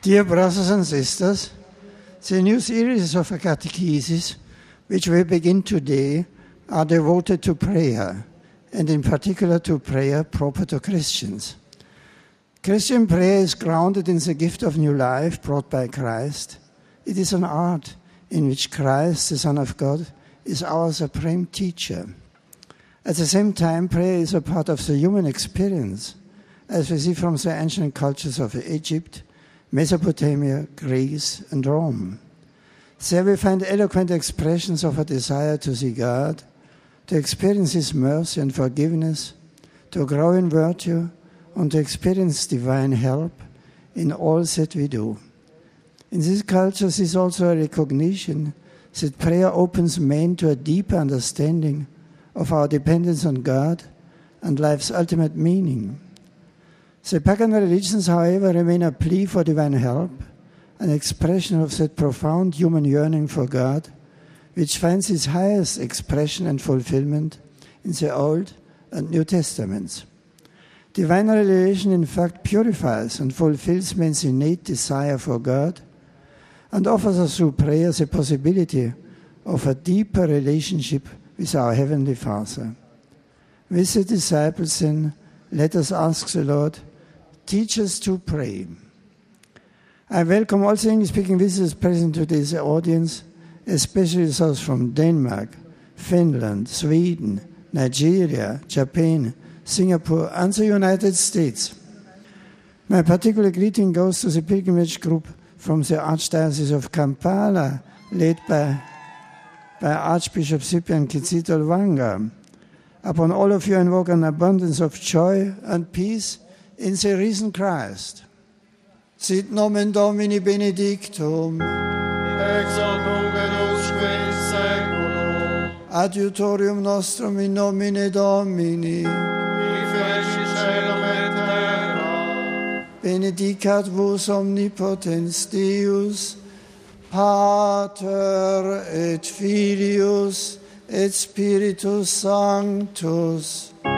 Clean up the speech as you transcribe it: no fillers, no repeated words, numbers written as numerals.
Dear brothers and sisters, the new series of a catechesis, which we begin today, are devoted to prayer, and in particular to prayer proper to Christians. Christian prayer is grounded in the gift of new life brought by Christ. It is an art in which Christ, the Son of God, is our supreme teacher. At the same time, prayer is a part of the human experience, as we see from the ancient cultures of Egypt, Mesopotamia, Greece, and Rome. There we find eloquent expressions of a desire to see God, to experience His mercy and forgiveness, to grow in virtue, and to experience divine help in all that we do. In these cultures is also a recognition that prayer opens men to a deeper understanding of our dependence on God and life's ultimate meaning. The pagan religions, however, remain a plea for divine help, an expression of that profound human yearning for God, which finds its highest expression and fulfillment in the Old and New Testaments. Divine revelation, in fact, purifies and fulfills man's innate desire for God and offers us through prayer the possibility of a deeper relationship with our Heavenly Father. With the disciples, then, let us ask the Lord, teach us to pray. I welcome all the English-speaking visitors present to this audience, especially those from Denmark, Finland, Sweden, Nigeria, Japan, Singapore, and the United States. My particular greeting goes to the pilgrimage group from the Archdiocese of Kampala, led by Archbishop Cyprian Kizito Lwanga. Upon all of you, I invoke an abundance of joy and peace in the risen Christ. Sit nomen Domini benedictum. Ex hoc nunc et usque in saeculum. Adiutorium nostrum in nomine Domini. Qui feci caelum et terra. Benedicat vos omnipotens Deus, Pater et Filius et Spiritus Sanctus.